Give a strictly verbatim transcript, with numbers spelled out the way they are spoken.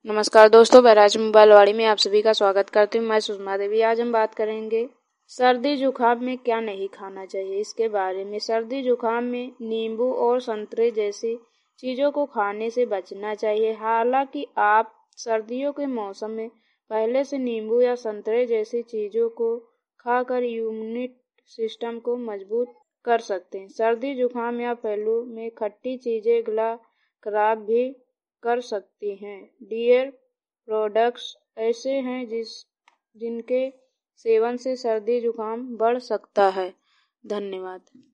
नमस्कार दोस्तों, barrage mobile वाड़ी में आप सभी का स्वागत करती हूँ। मैं सुषमा देवी। आज हम बात करेंगे सर्दी जुकाम में क्या नहीं खाना चाहिए, इसके बारे में। सर्दी जुकाम में नींबू और संतरे जैसी चीज़ों को खाने से बचना चाहिए। हालांकि आप सर्दियों के मौसम में पहले से नींबू या संतरे जैसी चीज़ों को खाकर इम्यूनिटी सिस्टम को मजबूत कर सकते हैं। सर्दी जुकाम या फ्लू में खट्टी चीज़ें गला खराब भी कर सकती हैं। डेयरी प्रोडक्ट्स ऐसे हैं जिस जिनके सेवन से सर्दी जुकाम बढ़ सकता है। धन्यवाद।